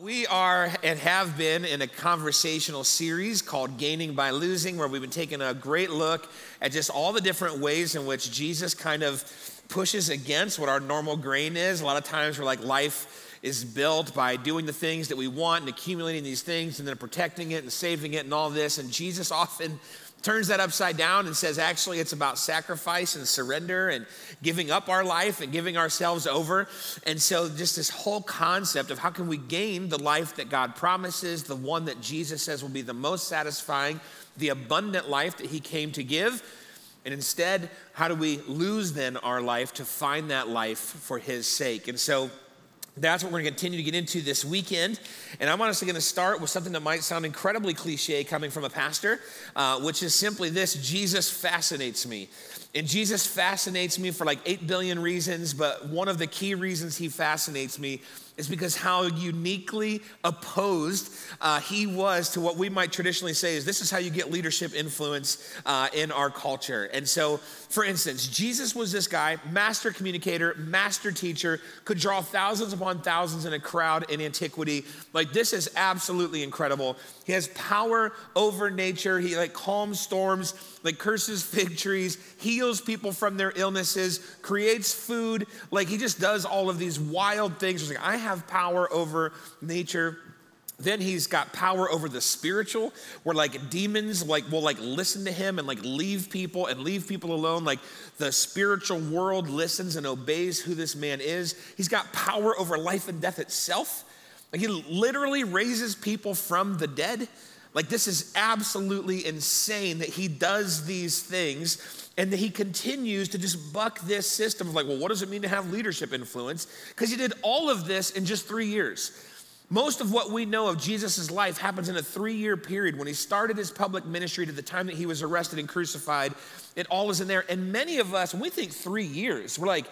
We are and have been in a conversational series called Gaining by Losing, where we've been taking a great look at just all the different ways in which Jesus kind of pushes against what our normal grain is. A lot of times we're like, life is built by doing the things that we want and accumulating these things and then protecting it and saving it and all this. And Jesus often turns that upside down and says, actually, it's about sacrifice and surrender and giving up our life and giving ourselves over. And so just this whole concept of how can we gain the life that God promises, the one that Jesus says will be the most satisfying, the abundant life that he came to give. And instead, how do we lose then our life to find that life for his sake? And so that's what we're going to continue to get into this weekend. And I'm honestly going to start with something that might sound incredibly cliche coming from a pastor, which is simply this: Jesus fascinates me. And Jesus fascinates me for like 8 billion reasons, but one of the key reasons he fascinates me is because how uniquely opposed he was to what we might traditionally say is this is how you get leadership influence in our culture. And so, for instance, Jesus was this guy, master communicator, master teacher, could draw thousands upon thousands in a crowd in antiquity. Like, this is absolutely incredible. He has power over nature. He like calms storms, like curses fig trees, heals people from their illnesses, creates food. Like, he just does all of these wild things. He's like, I have power over nature. Then he's got power over the spiritual, where like demons will listen to him and like leave people alone. Like, the spiritual world listens and obeys who this man is. He's got power over life and death itself. Like, he literally raises people from the dead. Like, this is absolutely insane that he does these things and that he continues to just buck this system of like, well, what does it mean to have leadership influence? Because he did all of this in just 3 years. Most of what we know of Jesus' life happens in a 3-year period. When he started his public ministry to the time that he was arrested and crucified, it all is in there. And many of us, when we think 3 years, we're like,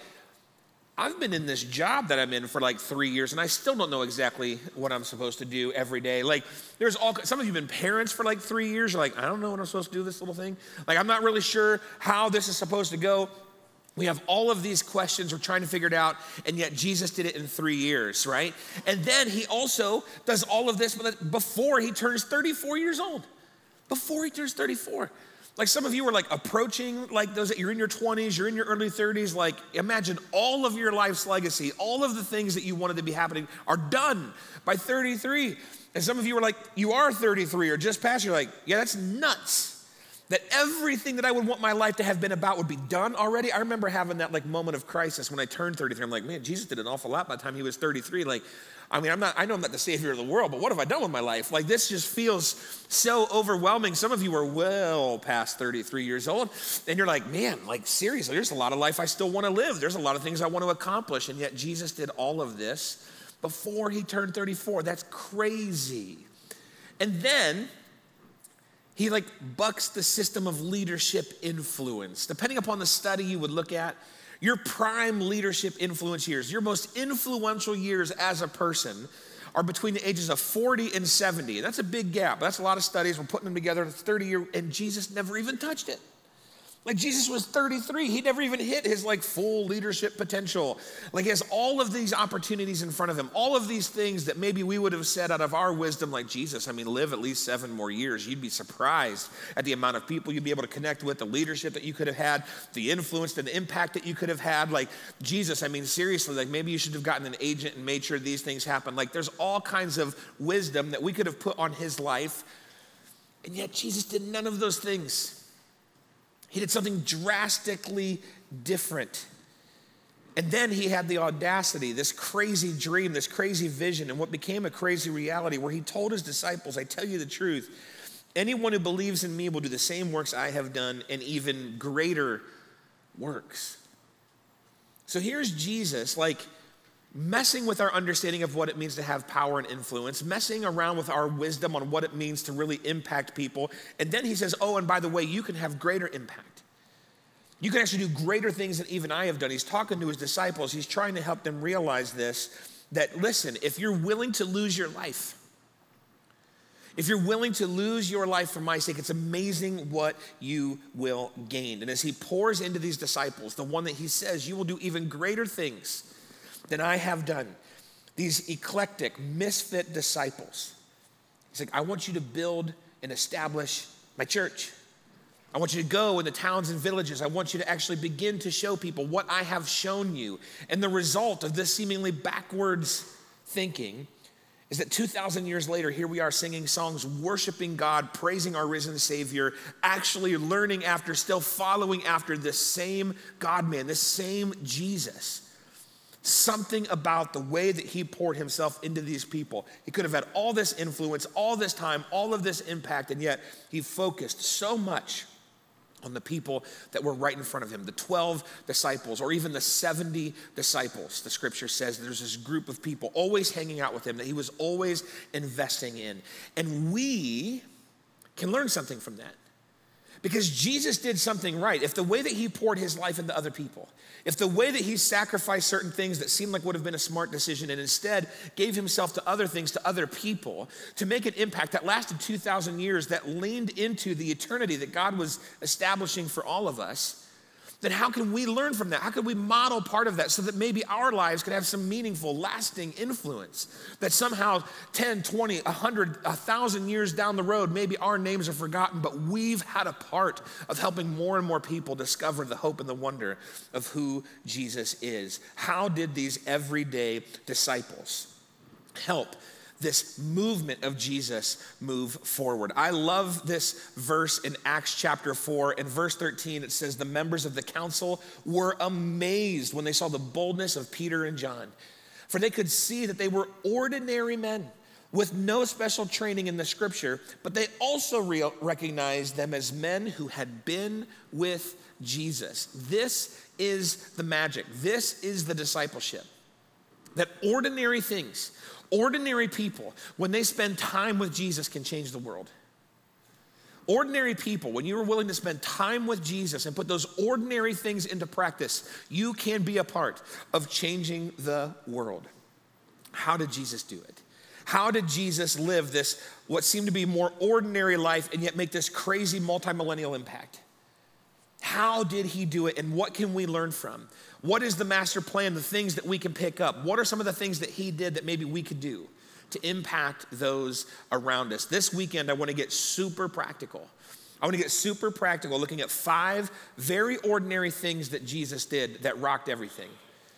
I've been in this job that I'm in for like 3 years, and I still don't know exactly what I'm supposed to do every day. Like, some of you have been parents for like 3 years. You're like, I don't know what I'm supposed to do this little thing. Like, I'm not really sure how this is supposed to go. We have all of these questions. We're trying to figure it out, and yet Jesus did it in 3 years, right? And then he also does all of this before he turns 34 years old. Before he turns 34. Like, some of you are like approaching like those that you're in your 20s, you're in your early 30s. Like, imagine all of your life's legacy, all of the things that you wanted to be happening are done by 33. And some of you are like, you are 33 or just past, you're like, yeah, that's nuts. That everything that I would want my life to have been about would be done already. I remember having that like moment of crisis when I turned 33. I'm like, man, Jesus did an awful lot by the time he was 33. Like, I know I'm not the savior of the world, but what have I done with my life? Like, this just feels so overwhelming. Some of you are well past 33 years old, and you're like, man, like, seriously, there's a lot of life I still want to live. There's a lot of things I want to accomplish, and yet Jesus did all of this before he turned 34. That's crazy. And then he like bucks the system of leadership influence. Depending upon the study you would look at, your prime leadership influence years, your most influential years as a person are between the ages of 40 and 70. And that's a big gap. That's a lot of studies. We're putting them together in 30 years, and Jesus never even touched it. Like, Jesus was 33. He never even hit his like full leadership potential. Like, he has all of these opportunities in front of him, all of these things that maybe we would have said out of our wisdom, like, Jesus, live at least 7 more years. You'd be surprised at the amount of people you'd be able to connect with, the leadership that you could have had, the influence and the impact that you could have had. Like, Jesus, seriously, like, maybe you should have gotten an agent and made sure these things happen. Like, there's all kinds of wisdom that we could have put on his life. And yet Jesus did none of those things. He did something drastically different. And then he had the audacity, this crazy dream, this crazy vision, and what became a crazy reality where he told his disciples, I tell you the truth, anyone who believes in me will do the same works I have done and even greater works. So here's Jesus, like, messing with our understanding of what it means to have power and influence, messing around with our wisdom on what it means to really impact people. And then he says, oh, and by the way, you can have greater impact. You can actually do greater things than even I have done. He's talking to his disciples. He's trying to help them realize this, that listen, if you're willing to lose your life, if you're willing to lose your life for my sake, it's amazing what you will gain. And as he pours into these disciples, the one that he says, you will do even greater things than I have done, these eclectic, misfit disciples. He's like, I want you to build and establish my church. I want you to go in the towns and villages. I want you to actually begin to show people what I have shown you. And the result of this seemingly backwards thinking is that 2,000 years later, here we are singing songs, worshiping God, praising our risen Savior, actually learning after, still following after this same God-man, this same Jesus. Something about the way that he poured himself into these people. He could have had all this influence, all this time, all of this impact, and yet he focused so much on the people that were right in front of him, the 12 disciples, or even the 70 disciples. The scripture says there's this group of people always hanging out with him that he was always investing in. And we can learn something from that. Because Jesus did something right. If the way that he poured his life into other people, if the way that he sacrificed certain things that seemed like would have been a smart decision and instead gave himself to other things, to other people, to make an impact that lasted 2,000 years, that leaned into the eternity that God was establishing for all of us, then how can we learn from that? How can we model part of that so that maybe our lives could have some meaningful, lasting influence? That somehow 10, 20, 100, 1,000 years down the road, maybe our names are forgotten, but we've had a part of helping more and more people discover the hope and the wonder of who Jesus is. How did these everyday disciples help this movement of Jesus move forward? I love this verse in Acts chapter 4. In verse 13, it says, the members of the council were amazed when they saw the boldness of Peter and John, for they could see that they were ordinary men with no special training in the scripture, but they also recognized them as men who had been with Jesus. This is the magic. This is the discipleship. That ordinary things, ordinary people, when they spend time with Jesus, can change the world. Ordinary people, when you are willing to spend time with Jesus and put those ordinary things into practice, you can be a part of changing the world. How did Jesus do it? How did Jesus live this, what seemed to be more ordinary life, and yet make this crazy multi-millennial impact? How did he do it, and what can we learn from? What is the master plan, the things that we can pick up? What are some of the things that he did that maybe we could do to impact those around us? This weekend, I want to get super practical. I want to get super practical, looking at 5 very ordinary things that Jesus did that rocked everything.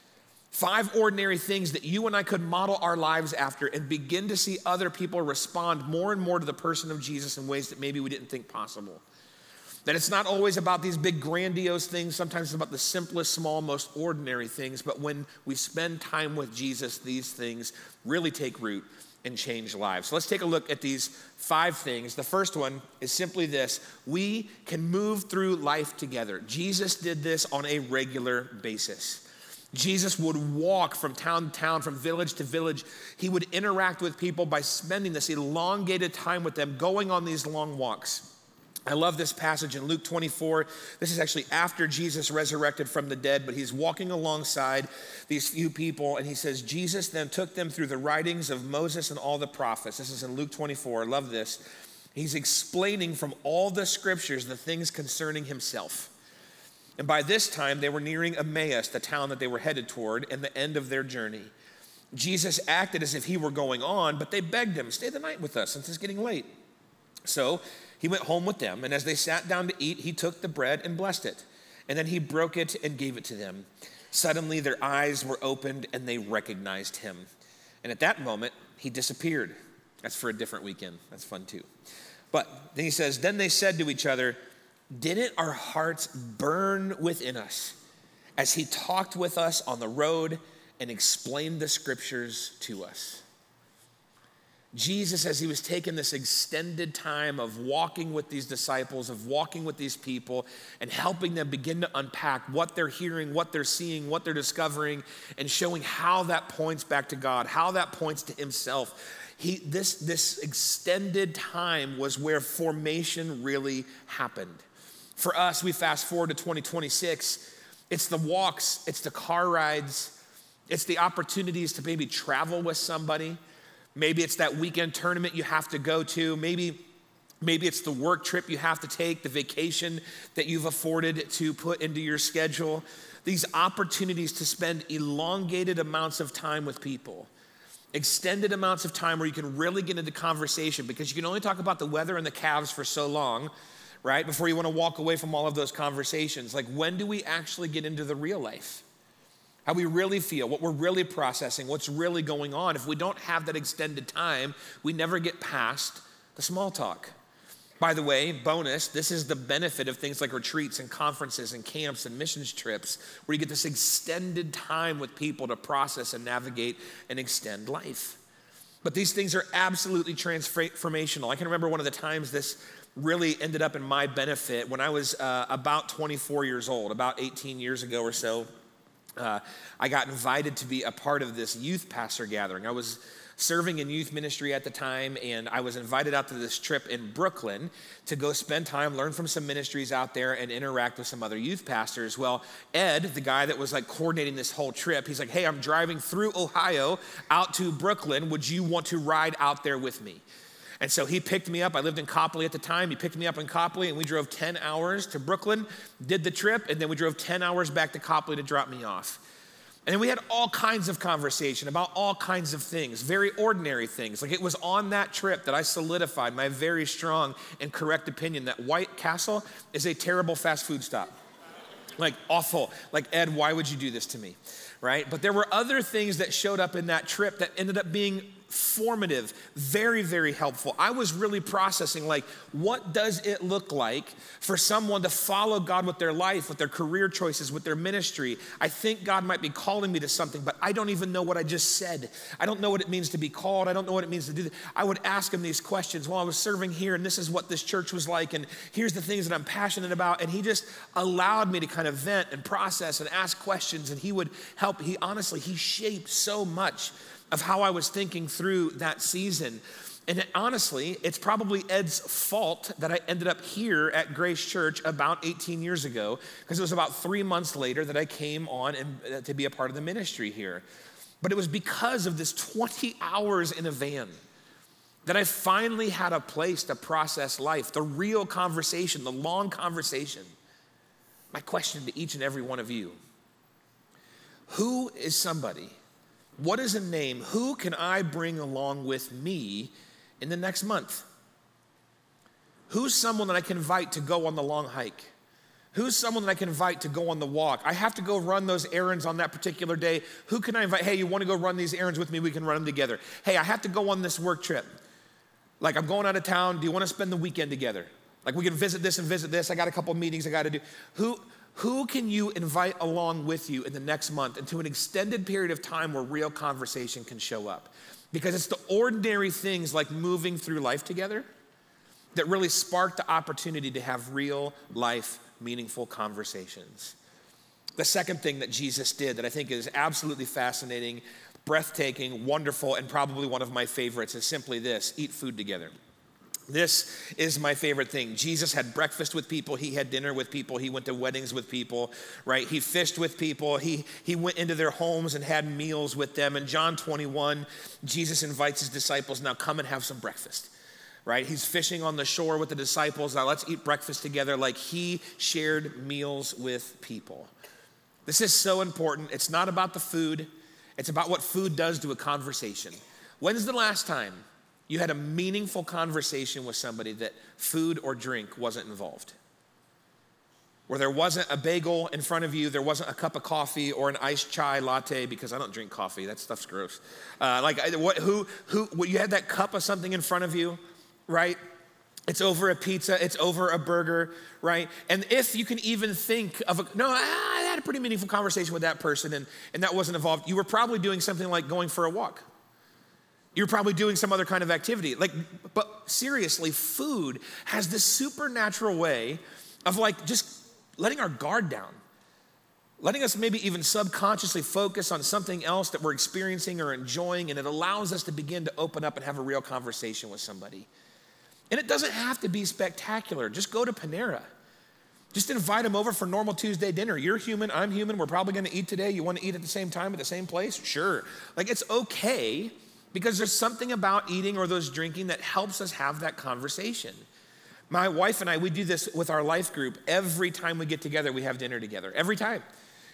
5 ordinary things that you and I could model our lives after and begin to see other people respond more and more to the person of Jesus in ways that maybe we didn't think possible. That it's not always about these big grandiose things. Sometimes it's about the simplest, small, most ordinary things. But when we spend time with Jesus, these things really take root and change lives. So let's take a look at these 5 things. The first one is simply this: we can move through life together. Jesus did this on a regular basis. Jesus would walk from town to town, from village to village. He would interact with people by spending this elongated time with them, going on these long walks. I love this passage in Luke 24. This is actually after Jesus resurrected from the dead, but he's walking alongside these few people, and he says, Jesus then took them through the writings of Moses and all the prophets. This is in Luke 24. I love this. He's explaining from all the scriptures the things concerning himself. And by this time, they were nearing Emmaus, the town that they were headed toward, and the end of their journey. Jesus acted as if he were going on, but they begged him, stay the night with us since it's getting late. So he went home with them, and as they sat down to eat, he took the bread and blessed it. And then he broke it and gave it to them. Suddenly their eyes were opened and they recognized him. And at that moment, he disappeared. That's for a different weekend. That's fun too. But then he says, then they said to each other, didn't our hearts burn within us as he talked with us on the road and explained the scriptures to us? Jesus, as he was taking this extended time of walking with these disciples, of walking with these people, and helping them begin to unpack what they're hearing, what they're seeing, what they're discovering, and showing how that points back to God, how that points to himself. This extended time was where formation really happened. For us, we fast forward to 2026. It's the walks, it's the car rides, it's the opportunities to maybe travel with somebody. Maybe it's that weekend tournament you have to go to. Maybe it's the work trip you have to take, the vacation that you've afforded to put into your schedule. These opportunities to spend elongated amounts of time with people. Extended amounts of time where you can really get into conversation, because you can only talk about the weather and the Cavs for so long, right? Before you want to walk away from all of those conversations. Like, when do we actually get into the real life? How we really feel, what we're really processing, what's really going on. If we don't have that extended time, we never get past the small talk. By the way, bonus, this is the benefit of things like retreats and conferences and camps and missions trips, where you get this extended time with people to process and navigate and extend life. But these things are absolutely transformational. I can remember one of the times this really ended up in my benefit when I was about 24 years old, about 18 years ago or so. I got invited to be a part of this youth pastor gathering. I was serving in youth ministry at the time, and I was invited out to this trip in Brooklyn to go spend time, learn from some ministries out there, and interact with some other youth pastors. Well, Ed, the guy that was like coordinating this whole trip, he's like, hey, I'm driving through Ohio out to Brooklyn. Would you want to ride out there with me? And so he picked me up. I lived in Copley at the time. He picked me up in Copley, and we drove 10 hours to Brooklyn, did the trip, and then we drove 10 hours back to Copley to drop me off. And then we had all kinds of conversation about all kinds of things, very ordinary things. Like, it was on that trip that I solidified my very strong and correct opinion that White Castle is a terrible fast food stop. Like, awful. Like, Ed, why would you do this to me? Right? But there were other things that showed up in that trip that ended up being formative, very, very helpful. I was really processing, like, what does it look like for someone to follow God with their life, with their career choices, with their ministry? I think God might be calling me to something, but I don't even know what I just said. I don't know what it means to be called. I don't know what it means to do that. I would ask him these questions while I was serving here, and this is what this church was like, and here's the things that I'm passionate about. And he just allowed me to kind of vent and process and ask questions, and he would help. He shaped so much of how I was thinking through that season. And honestly, it's probably Ed's fault that I ended up here at Grace Church about 18 years ago, because it was about 3 months later that I came on and to be a part of the ministry here. But it was because of this 20 hours in a van that I finally had a place to process life, the real conversation, the long conversation. My question to each and every one of you: who is somebody? What is a name? Who can I bring along with me in the next month? Who's someone that I can invite to go on the long hike? Who's someone that I can invite to go on the walk? I have to go run those errands on that particular day. Who can I invite? Hey, you want to go run these errands with me? We can run them together. Hey, I have to go on this work trip. Like, I'm going out of town. Do you want to spend the weekend together? Like, we can visit this and visit this. I got a couple of meetings I got to do. Who can you invite along with you in the next month into an extended period of time where real conversation can show up? Because it's the ordinary things like moving through life together that really spark the opportunity to have real life, meaningful conversations. The second thing that Jesus did that I think is absolutely fascinating, breathtaking, wonderful, and probably one of my favorites is simply this: eat food together. This is my favorite thing. Jesus had breakfast with people. He had dinner with people. He went to weddings with people, right? He fished with people. He went into their homes and had meals with them. In John 21, Jesus invites his disciples, now come and have some breakfast, right? He's fishing on the shore with the disciples. Now let's eat breakfast together. Like, he shared meals with people. This is so important. It's not about the food. It's about what food does to a conversation. When's the last time you had a meaningful conversation with somebody that food or drink wasn't involved? Where there wasn't a bagel in front of you, there wasn't a cup of coffee or an iced chai latte, because I don't drink coffee, that stuff's gross. You had that cup of something in front of you, right? It's over a pizza, it's over a burger, right? And if you can even think of I had a pretty meaningful conversation with that person and that wasn't involved, you were probably doing something like going for a walk. You're probably doing some other kind of activity. But seriously, food has this supernatural way of just letting our guard down, letting us maybe even subconsciously focus on something else that we're experiencing or enjoying, and it allows us to begin to open up and have a real conversation with somebody. And it doesn't have to be spectacular. Just go to Panera. Just invite them over for normal Tuesday dinner. You're human, I'm human, we're probably gonna eat today. You wanna eat at the same time at the same place? Sure. It's okay. Because there's something about eating or those drinking that helps us have that conversation. My wife and I, we do this with our life group. Every time we get together, we have dinner together. Every time.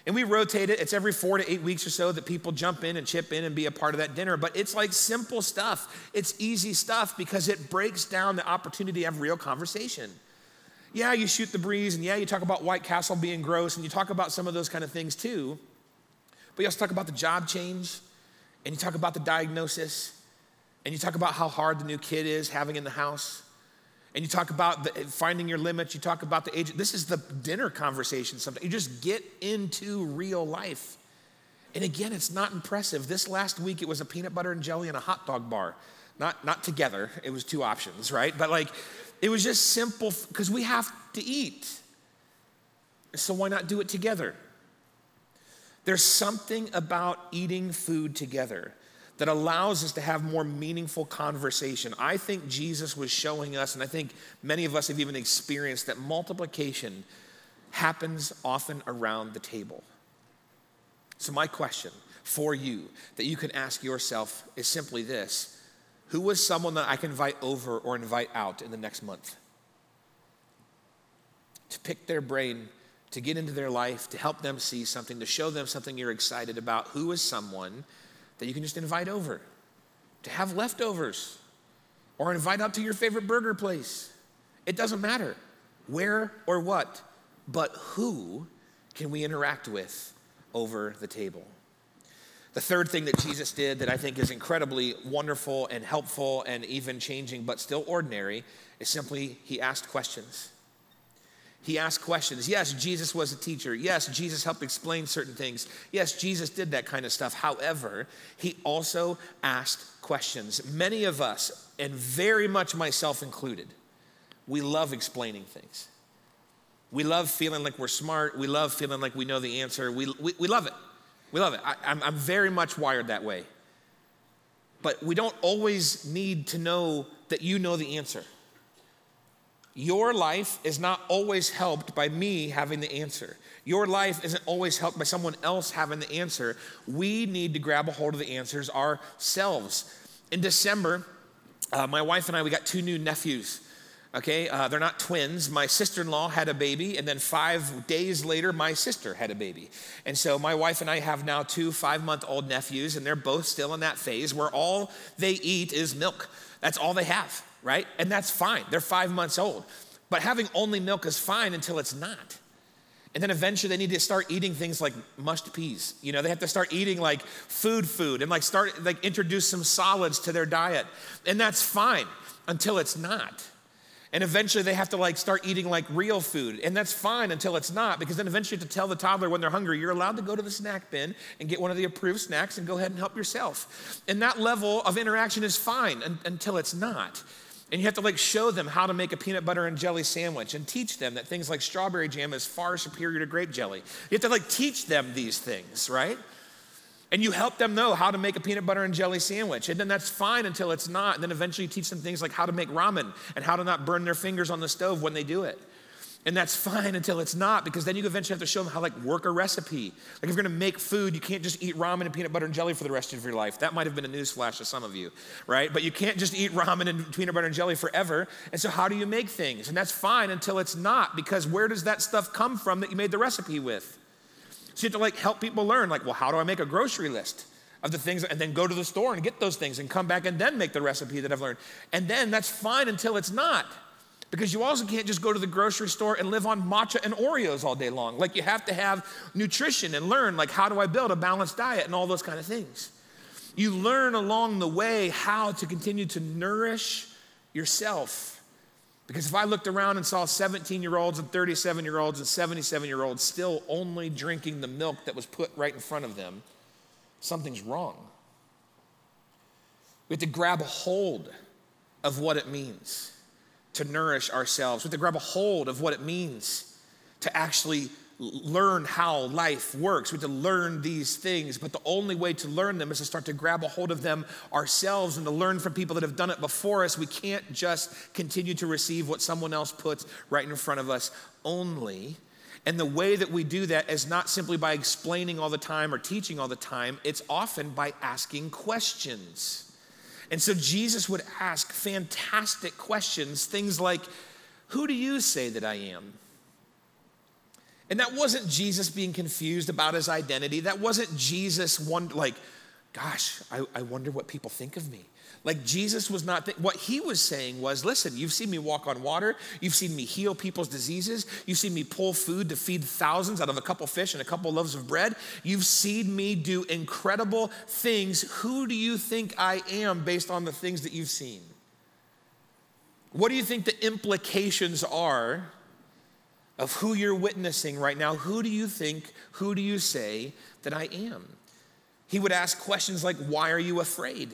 And we rotate it. It's every 4 to 8 weeks or so that people jump in and chip in and be a part of that dinner. But it's like simple stuff. It's easy stuff because it breaks down the opportunity to have real conversation. Yeah, you shoot the breeze, and yeah, you talk about White Castle being gross, and you talk about some of those kind of things too. But you also talk about the job change, and you talk about the diagnosis, and you talk about how hard the new kid is having in the house. And you talk about finding your limits. You talk about the age. This is the dinner conversation sometimes. You just get into real life. And again, it's not impressive. This last week, it was a peanut butter and jelly and a hot dog bar. Not together. It was 2 options, right? But like, it was just simple because we have to eat. So why not do it together? There's something about eating food together that allows us to have more meaningful conversation. I think Jesus was showing us, and I think many of us have even experienced, that multiplication happens often around the table. So my question for you that you can ask yourself is simply this: who was someone that I can invite over or invite out in the next month? To pick their brain, to get into their life, to help them see something, to show them something you're excited about. Who is someone that you can just invite over, to have leftovers, or invite out to your favorite burger place? It doesn't matter where or what, but who can we interact with over the table? The third thing that Jesus did that I think is incredibly wonderful and helpful and even changing, but still ordinary, is simply he asked questions. He asked questions. Yes, Jesus was a teacher. Yes, Jesus helped explain certain things. Yes, Jesus did that kind of stuff. However, he also asked questions. Many of us, and very much myself included, we love explaining things. We love feeling like we're smart. We love feeling like we know the answer. We love it. We love it. I'm very much wired that way. But we don't always need to know that you know the answer. Your life is not always helped by me having the answer. Your life isn't always helped by someone else having the answer. We need to grab a hold of the answers ourselves. In December, my wife and I, we got 2 new nephews. Okay, they're not twins. My sister-in-law had a baby, and then 5 days later, my sister had a baby. And so my wife and I have now 2 5-month-old nephews, and they're both still in that phase where all they eat is milk. That's all they have, right? And that's fine. They're 5 months old. But having only milk is fine until it's not. And then eventually they need to start eating things like mushed peas. You know, they have to start eating like food and introduce some solids to their diet. And that's fine until it's not. And eventually they have to start eating real food. And that's fine until it's not, because then eventually you have to tell the toddler when they're hungry, you're allowed to go to the snack bin and get one of the approved snacks and go ahead and help yourself. And that level of interaction is fine until it's not. And you have to show them how to make a peanut butter and jelly sandwich and teach them that things like strawberry jam is far superior to grape jelly. You have to teach them these things, right? And you help them know how to make a peanut butter and jelly sandwich. And then that's fine until it's not. And then eventually you teach them things like how to make ramen and how to not burn their fingers on the stove when they do it. And that's fine until it's not, because then you eventually have to show them how to work a recipe. If you're gonna make food, you can't just eat ramen and peanut butter and jelly for the rest of your life. That might have been a newsflash to some of you, right? But you can't just eat ramen and peanut butter and jelly forever. And so how do you make things? And that's fine until it's not, because where does that stuff come from that you made the recipe with? So you have to help people learn, well, how do I make a grocery list of the things, and then go to the store and get those things and come back and then make the recipe that I've learned. And then that's fine until it's not, because you also can't just go to the grocery store and live on matcha and Oreos all day long. You have to have nutrition and learn, how do I build a balanced diet and all those kind of things. You learn along the way how to continue to nourish yourself. Because if I looked around and saw 17-year-olds and 37-year-olds and 77-year-olds still only drinking the milk that was put right in front of them, something's wrong. We have to grab a hold of what it means to nourish ourselves. We have to grab a hold of what it means to actually learn how life works. We have to learn these things, but the only way to learn them is to start to grab a hold of them ourselves and to learn from people that have done it before us. We can't just continue to receive what someone else puts right in front of us only. And the way that we do that is not simply by explaining all the time or teaching all the time. It's often by asking questions. And so Jesus would ask fantastic questions, things like, who do you say that I am? And that wasn't Jesus being confused about his identity. That wasn't Jesus gosh, I wonder what people think of me. Like Jesus was not, what he was saying was, listen, you've seen me walk on water. You've seen me heal people's diseases. You've seen me pull food to feed thousands out of a couple fish and a couple loaves of bread. You've seen me do incredible things. Who do you think I am based on the things that you've seen? What do you think the implications are of who you're witnessing right now? Who do you say that I am? He would ask questions like, why are you afraid?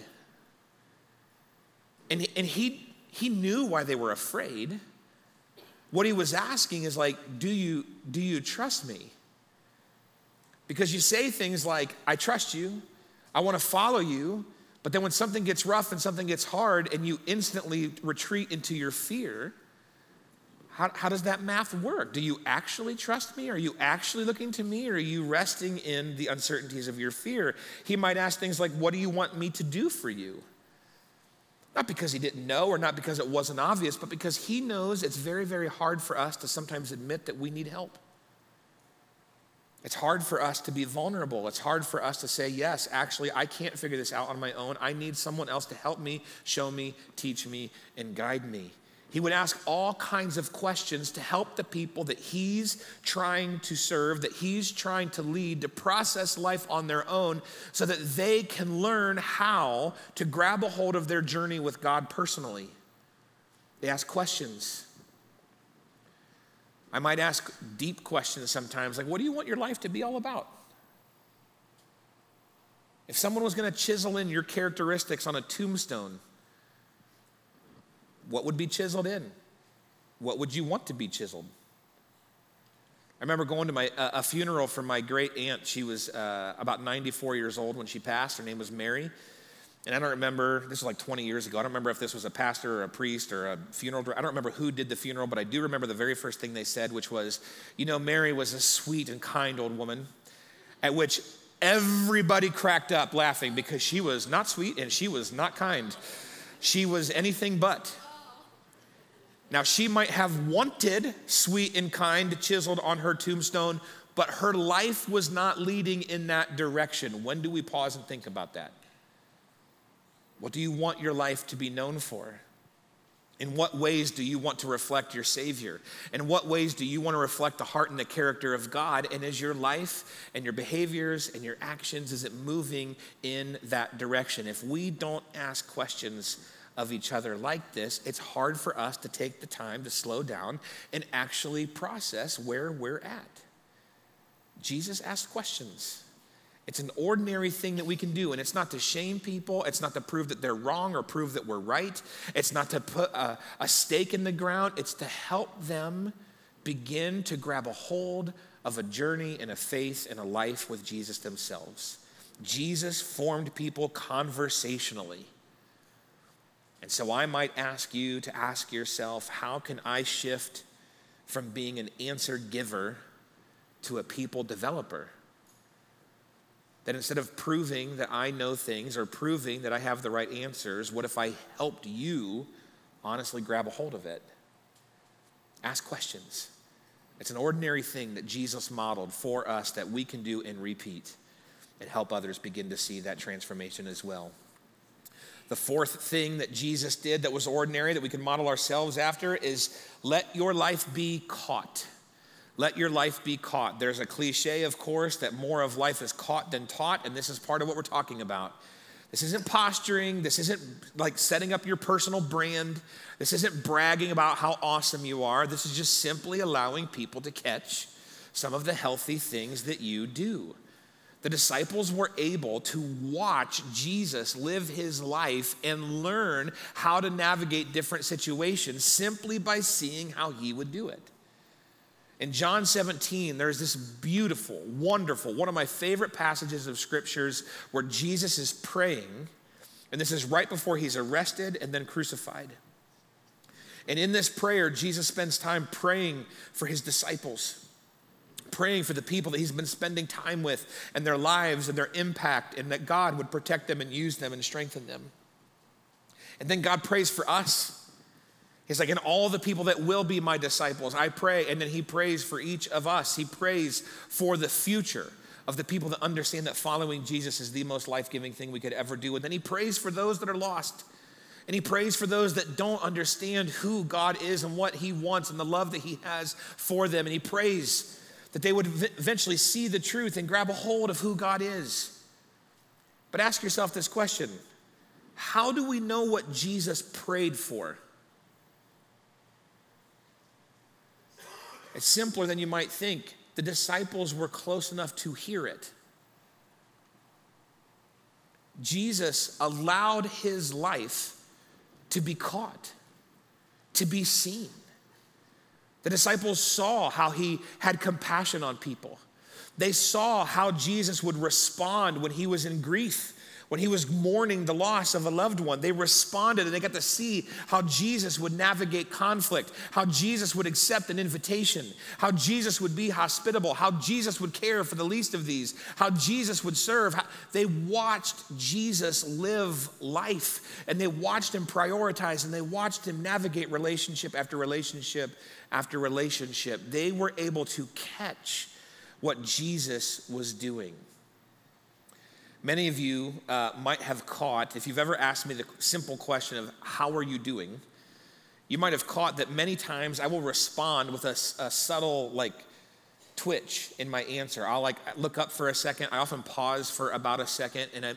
And he knew why they were afraid. What he was asking is like, do you trust me? Because you say things like, I trust you, I want to follow you, but then when something gets rough and something gets hard and you instantly retreat into your fear, how does that math work? Do you actually trust me? Are you actually looking to me? Or are you resting in the uncertainties of your fear? He might ask things like, what do you want me to do for you? Not because he didn't know or not because it wasn't obvious, but because he knows it's very, very hard for us to sometimes admit that we need help. It's hard for us to be vulnerable. It's hard for us to say, yes, actually, I can't figure this out on my own. I need someone else to help me, show me, teach me, and guide me. He would ask all kinds of questions to help the people that he's trying to serve, that he's trying to lead, to process life on their own so that they can learn how to grab a hold of their journey with God personally. They ask questions. I might ask deep questions sometimes, like, what do you want your life to be all about? If someone was going to chisel in your characteristics on a tombstone, what would be chiseled in? What would you want to be chiseled? I remember going to a funeral for my great aunt. She was about 94 years old when she passed. Her name was Mary. And I don't remember, this was like 20 years ago. I don't remember if this was a pastor or a priest or a funeral director. I don't remember who did the funeral, but I do remember the very first thing they said, which was, Mary was a sweet and kind old woman, at which everybody cracked up laughing because she was not sweet and she was not kind. She was anything but. Now, she might have wanted sweet and kind chiseled on her tombstone, but her life was not leading in that direction. When do we pause and think about that? What do you want your life to be known for? In what ways do you want to reflect your Savior? In what ways do you want to reflect the heart and the character of God? And is your life and your behaviors and your actions, is it moving in that direction? If we don't ask questions of each other like this, it's hard for us to take the time to slow down and actually process where we're at. Jesus asked questions. It's an ordinary thing that we can do, and it's not to shame people. It's not to prove that they're wrong or prove that we're right. It's not to put a stake in the ground. It's to help them begin to grab a hold of a journey and a faith and a life with Jesus themselves. Jesus formed people conversationally. And so I might ask you to ask yourself, how can I shift from being an answer giver to a people developer? That instead of proving that I know things or proving that I have the right answers, what if I helped you honestly grab a hold of it? Ask questions. It's an ordinary thing that Jesus modeled for us that we can do and repeat and help others begin to see that transformation as well. The fourth thing that Jesus did that was ordinary that we can model ourselves after is let your life be caught. Let your life be caught. There's a cliche, of course, that more of life is caught than taught, and this is part of what we're talking about. This isn't posturing. This isn't like setting up your personal brand. This isn't bragging about how awesome you are. This is just simply allowing people to catch some of the healthy things that you do. The disciples were able to watch Jesus live his life and learn how to navigate different situations simply by seeing how he would do it. In John 17, there's this beautiful, wonderful, one of my favorite passages of scriptures where Jesus is praying, and this is right before he's arrested and then crucified. And in this prayer, Jesus spends time praying for his disciples, praying for the people that he's been spending time with and their lives and their impact, and that God would protect them and use them and strengthen them. And then God prays for us. He's like, and all the people that will be my disciples, I pray. And then he prays for each of us. He prays for the future of the people that understand that following Jesus is the most life-giving thing we could ever do. And then he prays for those that are lost. And he prays for those that don't understand who God is and what he wants and the love that he has for them. And he prays that they would eventually see the truth and grab a hold of who God is. But ask yourself this question: how do we know what Jesus prayed for? It's simpler than you might think. The disciples were close enough to hear it. Jesus allowed his life to be caught, to be seen. The disciples saw how he had compassion on people. They saw how Jesus would respond when he was in grief, when he was mourning the loss of a loved one. They responded, and they got to see how Jesus would navigate conflict, how Jesus would accept an invitation, how Jesus would be hospitable, how Jesus would care for the least of these, how Jesus would serve. They watched Jesus live life, and they watched him prioritize, and they watched him navigate relationship after relationship after relationship. They were able to catch what Jesus was doing. Many of you might have caught, if you've ever asked me the simple question of how are you doing, you might have caught that many times I will respond with a subtle twitch in my answer. I'll look up for a second. I often pause for about a second, and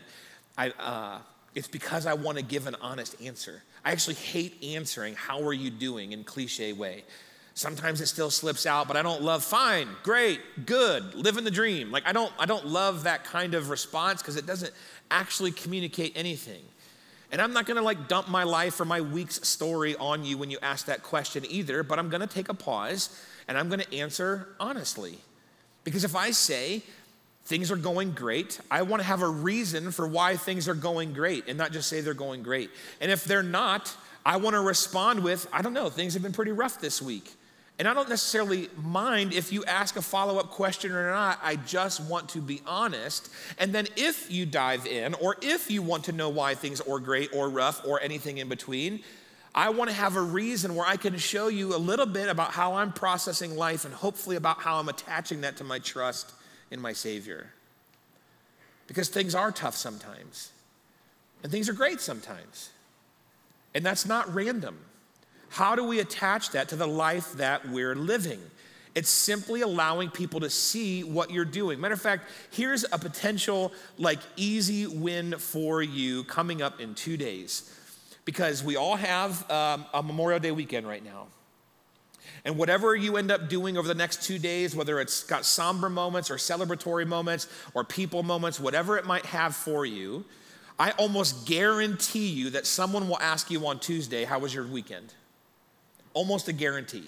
it's because I want to give an honest answer. I actually hate answering how are you doing in cliche way. Sometimes it still slips out, but I don't love fine, great, good, living the dream. I don't love that kind of response because it doesn't actually communicate anything. And I'm not gonna dump my life or my week's story on you when you ask that question either, but I'm gonna take a pause and I'm gonna answer honestly. Because if I say things are going great, I wanna have a reason for why things are going great and not just say they're going great. And if they're not, I wanna respond with, I don't know, things have been pretty rough this week. And I don't necessarily mind if you ask a follow-up question or not. I just want to be honest. And then if you dive in, or if you want to know why things are great or rough or anything in between, I want to have a reason where I can show you a little bit about how I'm processing life and hopefully about how I'm attaching that to my trust in my Savior. Because things are tough sometimes. And things are great sometimes. And that's not random. How do we attach that to the life that we're living? It's simply allowing people to see what you're doing. Matter of fact, here's a potential easy win for you coming up in 2 days. Because we all have a Memorial Day weekend right now. And whatever you end up doing over the next 2 days, whether it's got somber moments or celebratory moments or people moments, whatever it might have for you, I almost guarantee you that someone will ask you on Tuesday, how was your weekend? Almost a guarantee.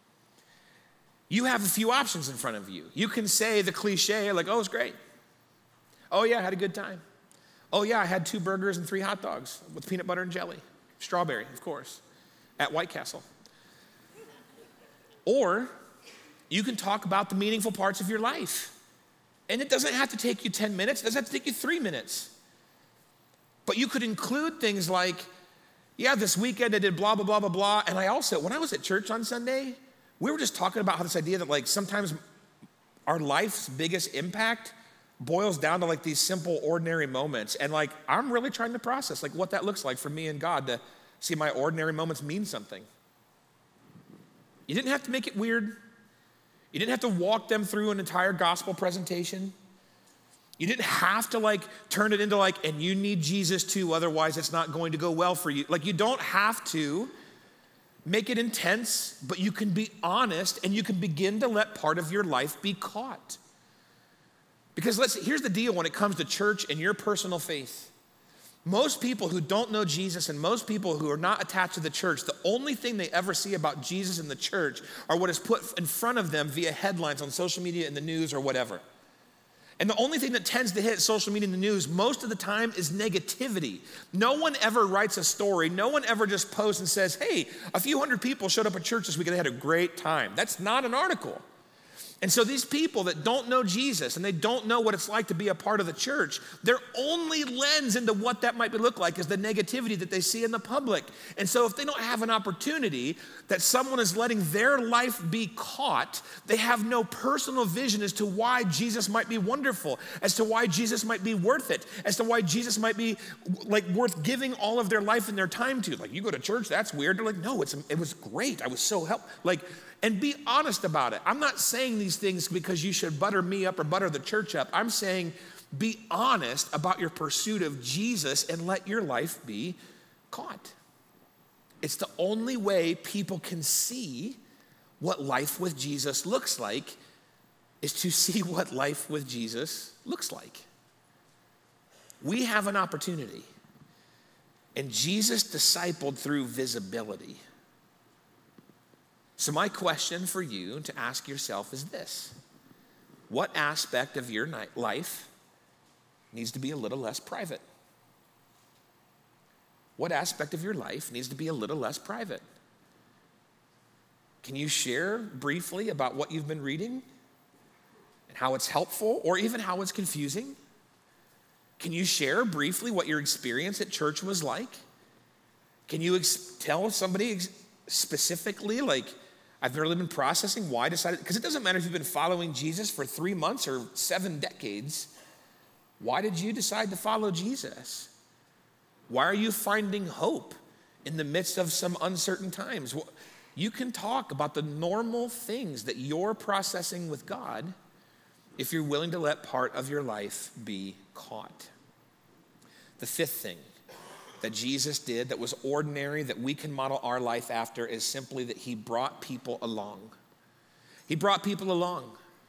You have a few options in front of you. You can say the cliche, oh, it was great. Oh yeah, I had a good time. Oh yeah, I had 2 burgers and 3 hot dogs with peanut butter and jelly. Strawberry, of course, at White Castle. Or you can talk about the meaningful parts of your life. And it doesn't have to take you 10 minutes. It doesn't have to take you 3 minutes. But you could include things like, yeah, this weekend I did blah, blah, blah, blah, blah. And I also, when I was at church on Sunday, we were just talking about how this idea that sometimes our life's biggest impact boils down to these simple, ordinary moments. And I'm really trying to process what that looks like for me and God to see my ordinary moments mean something. You didn't have to make it weird. You didn't have to walk them through an entire gospel presentation. You didn't have to turn it into and you need Jesus too, otherwise it's not going to go well for you. You don't have to make it intense, but you can be honest and you can begin to let part of your life be caught. Because here's the deal when it comes to church and your personal faith. Most people who don't know Jesus and most people who are not attached to the church, the only thing they ever see about Jesus and the church are what is put in front of them via headlines on social media and the news or whatever. And the only thing that tends to hit social media and the news most of the time is negativity. No one ever writes a story. No one ever just posts and says, hey, a few hundred people showed up at church this week and they had a great time. That's not an article. And so these people that don't know Jesus and they don't know what it's like to be a part of the church, their only lens into what that might look like is the negativity that they see in the public. And so if they don't have an opportunity that someone is letting their life be caught, they have no personal vision as to why Jesus might be wonderful, as to why Jesus might be worth it, as to why Jesus might be like worth giving all of their life and their time to. Like, you go to church, that's weird. They're like, no, it was great. I was so helped. And be honest about it. I'm not saying these things because you should butter me up or butter the church up. I'm saying be honest about your pursuit of Jesus and let your life be caught. It's the only way people can see what life with Jesus looks like, is to see what life with Jesus looks like. We have an opportunity, and Jesus discipled through visibility. So my question for you to ask yourself is this: what aspect of your life needs to be a little less private? What aspect of your life needs to be a little less private? Can you share briefly about what you've been reading and how it's helpful or even how it's confusing? Can you share briefly what your experience at church was like? Can you tell somebody specifically, like, I've really been processing why I decided, because it doesn't matter if you've been following Jesus for 3 months or 7 decades. Why did you decide to follow Jesus? Why are you finding hope in the midst of some uncertain times? You can talk about the normal things that you're processing with God if you're willing to let part of your life be caught. The fifth thing that Jesus did that was ordinary, that we can model our life after, is simply that he brought people along. He brought people along.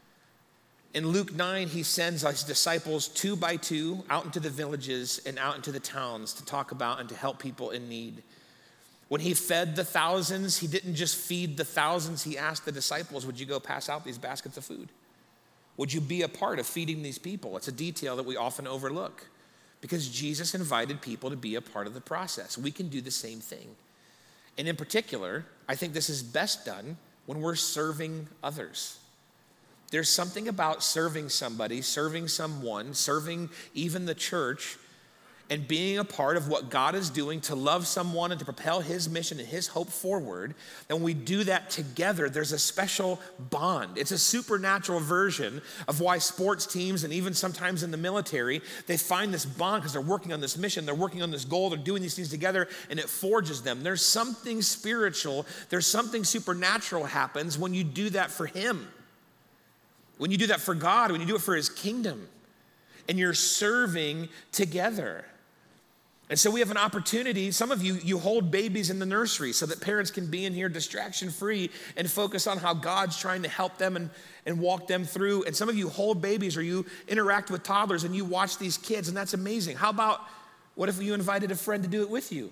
In Luke 9, he sends his disciples 2 by 2 out into the villages and out into the towns to talk about and to help people in need. When he fed the thousands, he didn't just feed the thousands. He asked the disciples, would you go pass out these baskets of food? Would you be a part of feeding these people? It's a detail that we often overlook, because Jesus invited people to be a part of the process. We can do the same thing. And in particular, I think this is best done when we're serving others. There's something about serving somebody, serving someone, serving even the church, and being a part of what God is doing to love someone and to propel his mission and his hope forward. And when we do that together, there's a special bond. It's a supernatural version of why sports teams and even sometimes in the military, they find this bond because they're working on this mission, they're working on this goal, they're doing these things together, and it forges them. There's something spiritual, there's something supernatural happens when you do that for him. When you do that for God, when you do it for his kingdom, and you're serving together. And so we have an opportunity. Some of you hold babies in the nursery so that parents can be in here distraction-free and focus on how God's trying to help them and walk them through. And some of you hold babies, or you interact with toddlers and you watch these kids, and that's amazing. How about, what if you invited a friend to do it with you?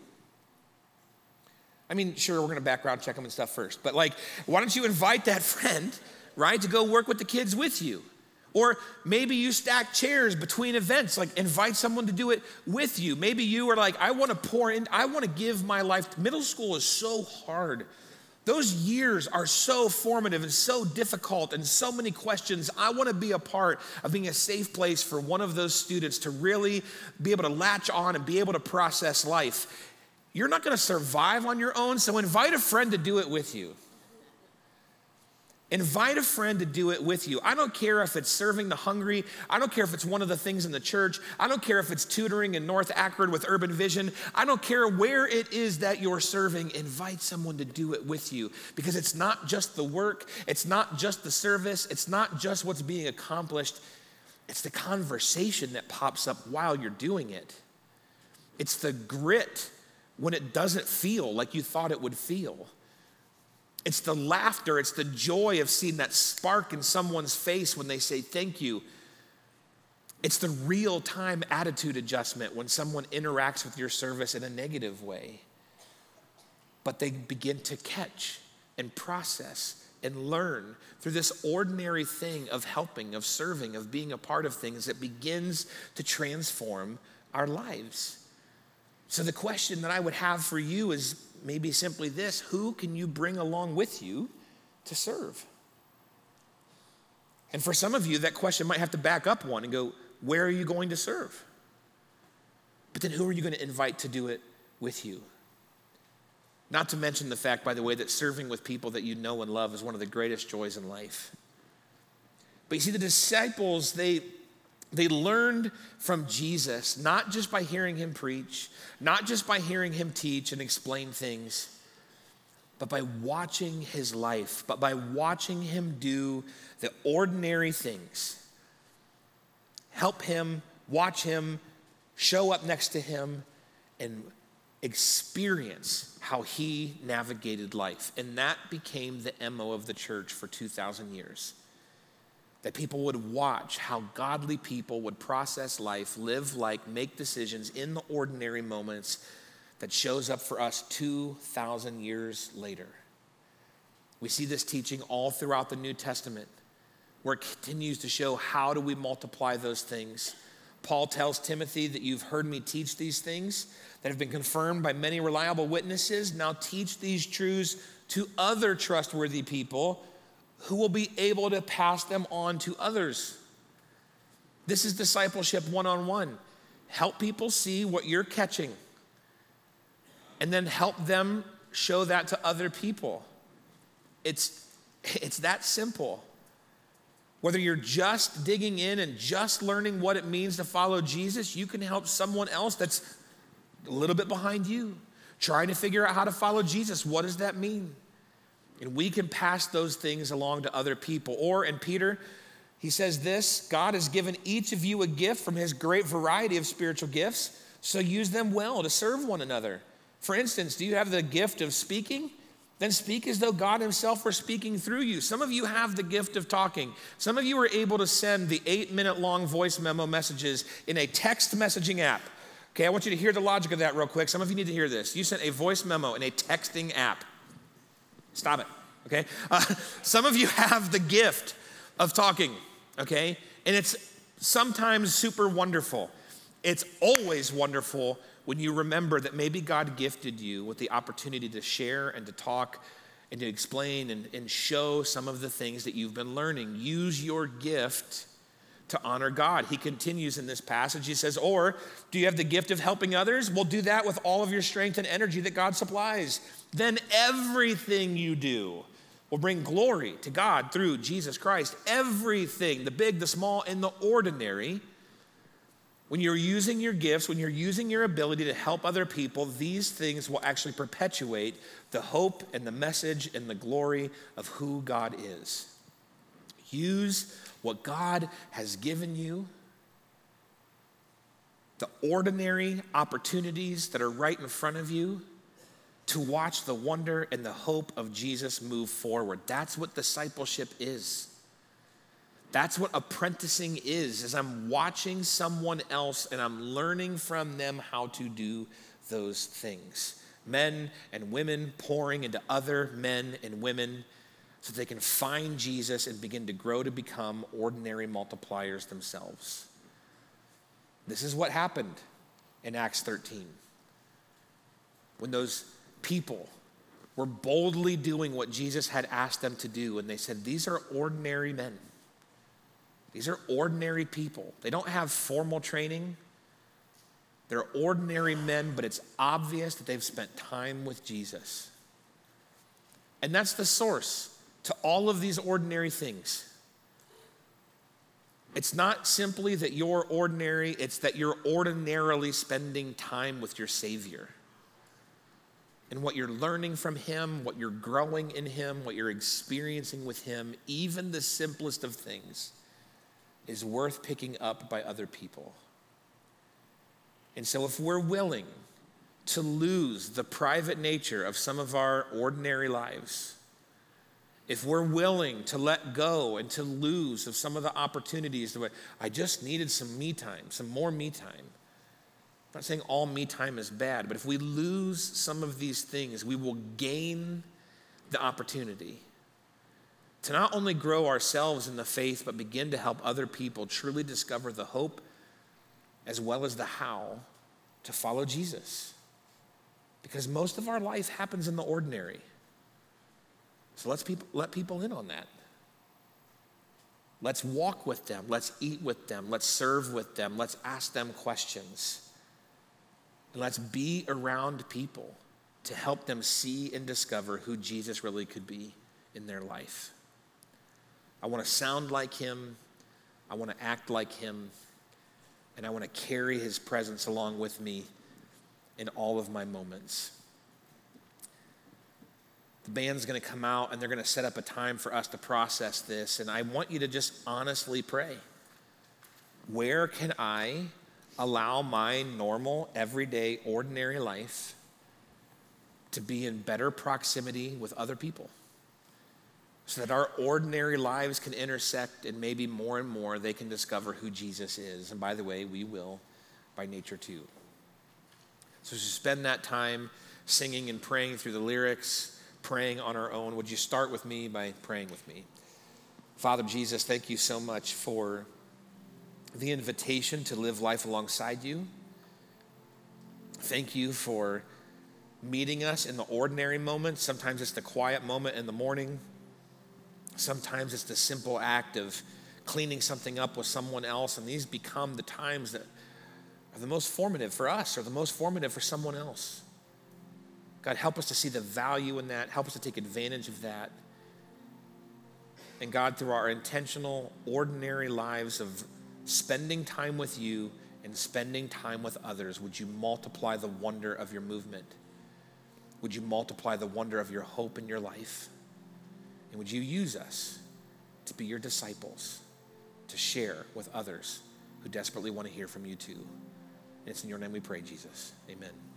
I mean, sure, we're gonna background check them and stuff first, but like, why don't you invite that friend, right, to go work with the kids with you? Or maybe you stack chairs between events, like invite someone to do it with you. Maybe you are like, I want to pour in, I want to give my life. Middle school is so hard. Those years are so formative and so difficult and so many questions. I want to be a part of being a safe place for one of those students to really be able to latch on and be able to process life. You're not going to survive on your own, so invite a friend to do it with you. Invite a friend to do it with you. I don't care if it's serving the hungry. I don't care if it's one of the things in the church. I don't care if it's tutoring in North Akron with Urban Vision. I don't care where it is that you're serving. Invite someone to do it with you, because it's not just the work. It's not just the service. It's not just what's being accomplished. It's the conversation that pops up while you're doing it. It's the grit when it doesn't feel like you thought it would feel. It's the laughter, it's the joy of seeing that spark in someone's face when they say thank you. It's the real-time attitude adjustment when someone interacts with your service in a negative way. But they begin to catch and process and learn through this ordinary thing of helping, of serving, of being a part of things that begins to transform our lives. So the question that I would have for you is maybe simply this: who can you bring along with you to serve? And for some of you, that question might have to back up one and go, where are you going to serve? But then who are you going to invite to do it with you? Not to mention the fact, by the way, that serving with people that you know and love is one of the greatest joys in life. But you see, the disciples, they learned from Jesus, not just by hearing him preach, not just by hearing him teach and explain things, but by watching his life, but by watching him do the ordinary things. Help him, watch him, show up next to him, and experience how he navigated life. And that became the MO of the church for 2,000 years. That people would watch how godly people would process life, live like, make decisions in the ordinary moments that shows up for us 2,000 years later. We see this teaching all throughout the New Testament, where it continues to show how do we multiply those things. Paul tells Timothy that you've heard me teach these things that have been confirmed by many reliable witnesses. Now teach these truths to other trustworthy people who will be able to pass them on to others. This is discipleship one-on-one. Help people see what you're catching and then help them show that to other people. It's that simple. Whether you're just digging in and just learning what it means to follow Jesus, you can help someone else that's a little bit behind you, trying to figure out how to follow Jesus. What does that mean? And we can pass those things along to other people. Or in Peter, he says this, God has given each of you a gift from his great variety of spiritual gifts, so use them well to serve one another. For instance, do you have the gift of speaking? Then speak as though God himself were speaking through you. Some of you have the gift of talking. Some of you are able to send the 8-minute long voice memo messages in a text messaging app. Okay, I want you to hear the logic of that real quick. Some of you need to hear this. You sent a voice memo in a texting app. Stop it, okay? Some of you have the gift of talking, okay? And it's sometimes super wonderful. It's always wonderful when you remember that maybe God gifted you with the opportunity to share and to talk and to explain and show some of the things that you've been learning. Use your gift to honor God. He continues in this passage. He says, or do you have the gift of helping others? Well, do that with all of your strength and energy that God supplies. Then everything you do will bring glory to God through Jesus Christ. Everything, the big, the small, and the ordinary. When you're using your gifts, when you're using your ability to help other people, these things will actually perpetuate the hope and the message and the glory of who God is. Use what God has given you, the ordinary opportunities that are right in front of you, to watch the wonder and the hope of Jesus move forward. That's what discipleship is. That's what apprenticing is I'm watching someone else and I'm learning from them how to do those things. Men and women pouring into other men and women so they can find Jesus and begin to grow to become ordinary multipliers themselves. This is what happened in Acts 13. When those people were boldly doing what Jesus had asked them to do, and they said, these are ordinary men. These are ordinary people. They don't have formal training. They're ordinary men, but it's obvious that they've spent time with Jesus. And that's the source to all of these ordinary things. It's not simply that you're ordinary, it's that you're ordinarily spending time with your Savior. And what you're learning from him, what you're growing in him, what you're experiencing with him, even the simplest of things, is worth picking up by other people. And so if we're willing to lose the private nature of some of our ordinary lives, if we're willing to let go and to lose of some of the opportunities, I just needed some me time, some more me time. I'm not saying all me time is bad, but if we lose some of these things, we will gain the opportunity to not only grow ourselves in the faith, but begin to help other people truly discover the hope as well as the how to follow Jesus. Because most of our life happens in the ordinary. So let people in on that. Let's walk with them. Let's eat with them. Let's serve with them. Let's ask them questions. And let's be around people to help them see and discover who Jesus really could be in their life. I want to sound like him. I want to act like him. And I want to carry his presence along with me in all of my moments. The band's going to come out and they're going to set up a time for us to process this. And I want you to just honestly pray. Where can I allow my normal, everyday, ordinary life to be in better proximity with other people so that our ordinary lives can intersect and maybe more and more they can discover who Jesus is. And by the way, we will by nature too. So as you spend that time singing and praying through the lyrics, praying on our own, would you start with me by praying with me? Father Jesus, thank you so much for the invitation to live life alongside you. Thank you for meeting us in the ordinary moments. Sometimes it's the quiet moment in the morning. Sometimes it's the simple act of cleaning something up with someone else, and these become the times that are the most formative for us or the most formative for someone else. God, help us to see the value in that. Help us to take advantage of that. And God, through our intentional, ordinary lives of spending time with you and spending time with others, would you multiply the wonder of your movement? Would you multiply the wonder of your hope in your life? And would you use us to be your disciples, to share with others who desperately want to hear from you too? And it's in your name we pray, Jesus. Amen.